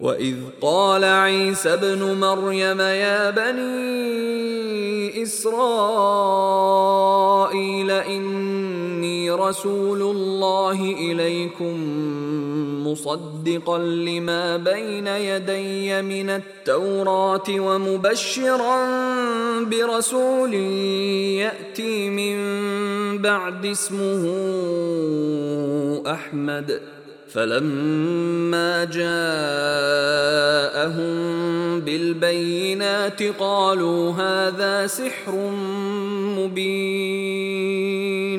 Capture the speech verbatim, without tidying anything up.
وإذ قال عيسى ابن مريم يا بني إسرائيل إني رسول الله إليكم مصدقا لما بين يدي من التوراة ومبشرا برسول يأتي من بعد اسمه أحمد فلما جاءهم بالبينات قالوا هذا سحر مبين